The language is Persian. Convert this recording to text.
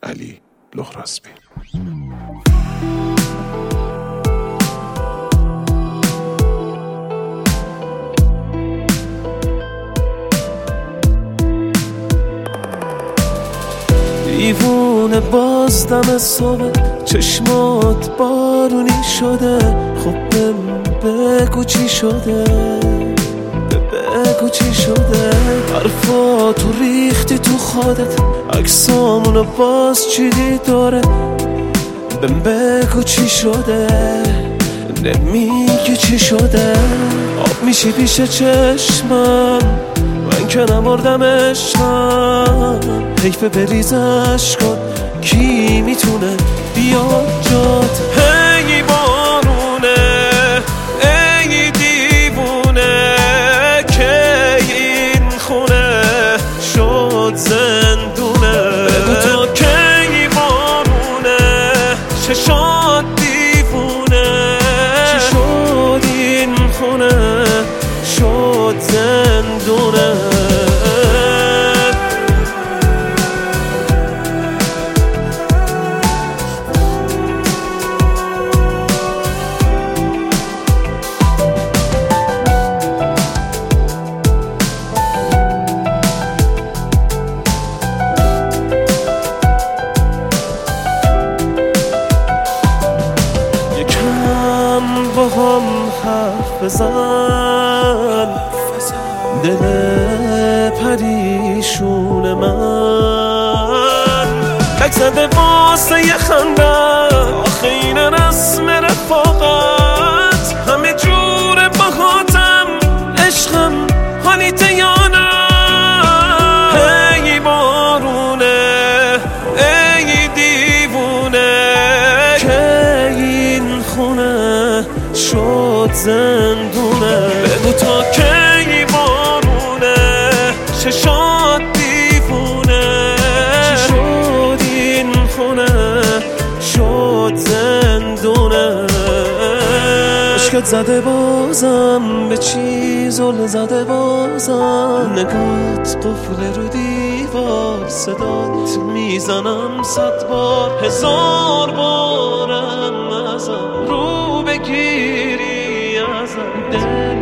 علی لهرازبی. دیوونه باز دم صبح چشمات بارونی شده، خب بگو چی شده، بگو چی شده. حرفاتو ریختی تو خودت، عکسامونو باز چیدی داره، بگو چی شده، نمیگی چی شده. آب میشی پیش چشمم، من که نمردم عشقم، حیف بریزش کن، کی میتونه بیاد جات. هی بارونه ای دیوونه که این خونه شد زندونه، بگو تا کی بارونه چشات دیوونه، چی شد این خونه شد زندونه. با هم حرف بزن، دل پریشون من تک زده واسه یه خندن، آخه این رسم رفاقت، همه جور باهاتم عشقم حالیته یا نه. هی بارونه ای دیوونه که این خونه شد زندونه، بگو تا کی بارونه چشات دیوونه، چی شد این خونه شد زندونه. عشقت زده بازم به چی زل زده بازم، نگات قفل رو دیوار، صدات میزنم 100 بار، 1000 بارم ازم رو بگیری ازم.